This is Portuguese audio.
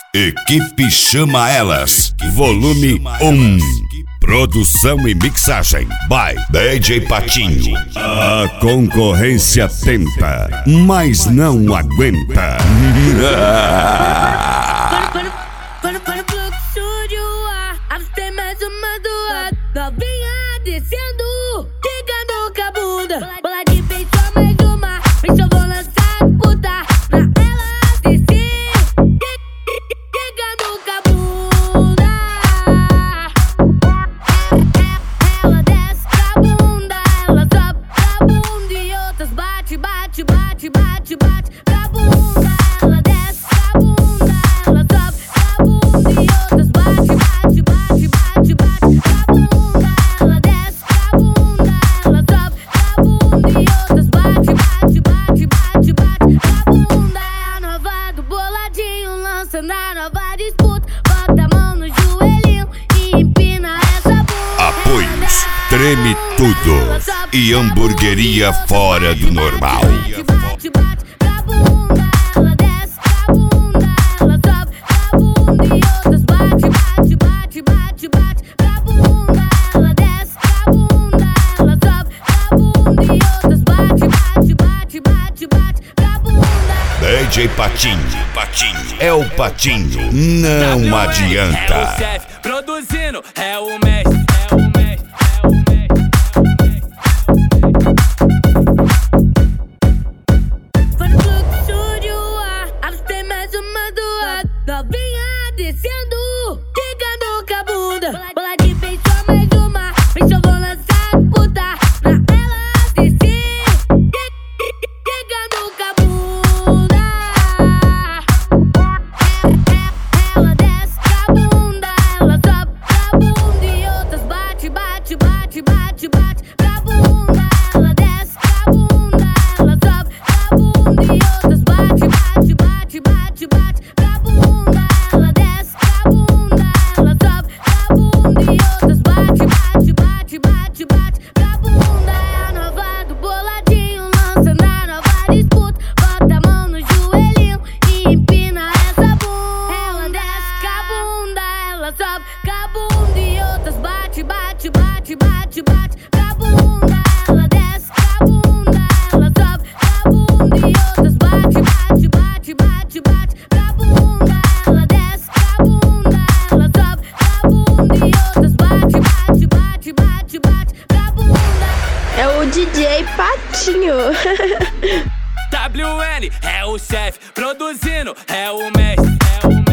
Equipe Chama Elas, volume 1. Produção e mixagem by DJ Patinho. A concorrência tenta, mas não aguenta. Tem mais uma do novinha descendo, chegando com a bunda. Bola de peito, mais uma, vem eu vou lançar puta pra ela descer, chegando com a bunda. Ela desce com a bunda, ela sobe com a bunda e outras bate, bate, bate, bate, bate com a bunda. Ela desce com a bunda, ela sobe com a bunda e outras bate, bate, bate, bate, bate com a bunda. Ela desce com a bunda, ela sobe com a bunda e outras bate, bate, bate, bate, bate com a bunda. É a nova do boladinho, lança na nova disputa. Bota a mão no joelhinho e empina essa bunda. Apoios, treme tudo e hamburgueria fora do normal. Bate, bate com a bunda. Ela desce com a bunda, ela sobe com a bunda e outras bate, bate, bate, bate, bate com a bunda. Ela desce com a bunda, ela sobe com a bunda e outras bate, bate, bate, bate, bate com a bunda. DJ Patinho, é o Patinho, não adianta. É o chefe produzindo, é o mestre, é o mestre, é o mestre. Foi no Clube Estúdio, tem mais uma do novinha descendo, chegando com a bunda. Bola de peito, mais uma, vem eu vou lançar puta pra ela descer, chegando com a bunda. Ela desce com a bunda, ela sobe com a bunda e outras bate, bate, bate, bate, bate com a bunda. Ela desce com a bunda, ela sobe com a bunda e outras bate, bate, bate, bate, bate com a bunda. Ela desce com a bunda, ela sobe com a bunda e outras bate, bate, bate, bate, bate com a bunda. É a nova do boladinho, lança na nova disputa. Bota a mão no joelhinho e empina essa bunda. Ela desce com a bunda, ela sobe com a bunda e outras bate, bate, bate, bate, bate com a bunda. Ela desce com a bunda, ela sobe com a bunda e outras bate, bate, bate, bate, bate com a bunda. Ela desce com a bunda, ela sobe com a bunda e outras bate, bate, bate, bate, bate com a bunda. É o DJ Patinho. WN é o chefe produzindo, é o mestre, é o mestre.